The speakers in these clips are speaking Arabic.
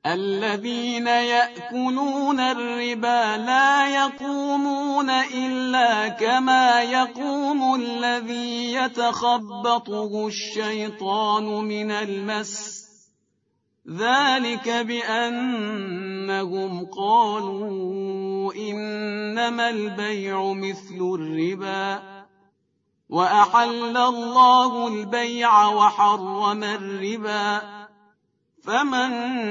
الذين يأكلون الربا لا يقومون إلا كما يقوم الذي يتخبطه الشيطان من المس، ذلك بأنهم قالوا إنما البيع مثل الربا وأحل الله البيع وحرم الربا، فمن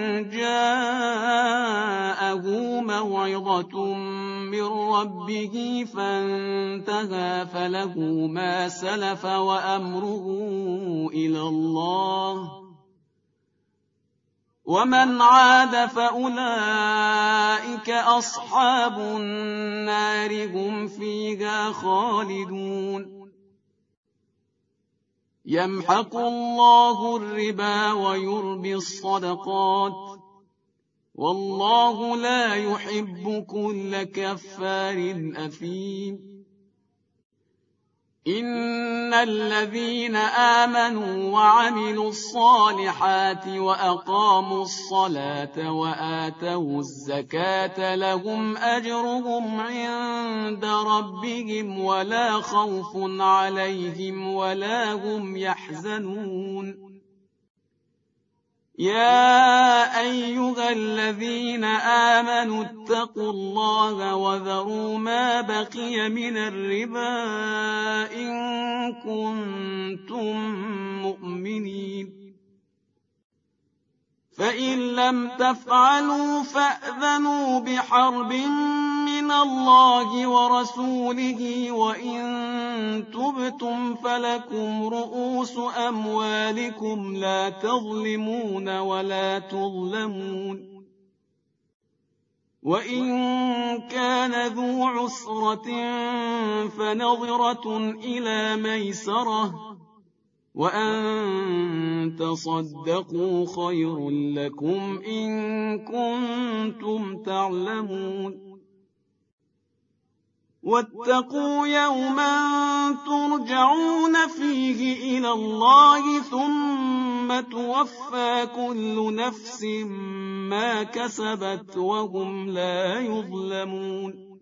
جاءه موعظة من ربه فانتهى فله ما سلف وأمره إلى الله، ومن عاد فأولئك أصحاب النار هم فيها خالدون. يمحق الله الربا ويربي الصدقات، والله لا يحب كل كفار أثيم. إن الذين آمنوا وعملوا الصالحات وأقاموا الصلاة وآتوا الزكاة لهم أجرهم عند ربهم ولا خوف عليهم ولا هم يحزنون. يا أيها الذين آمنوا اتقوا الله وذروا ما بقي من الربا إن كنتم مؤمنين، فإن لم تفعلوا فأذنوا بحرب من الله ورسوله، وإن تبتم فلكم رؤوس أموالكم لا تظلمون ولا تظلمون، وإن كان ذو عسرة فنظرة إلى ميسرة، وأن تصدقوا خير لكم إن كنتم تعلمون. واتقوا يوما ترجعون فيه إلى الله ثم توفى كل نفس ما كسبت وهم لا يظلمون.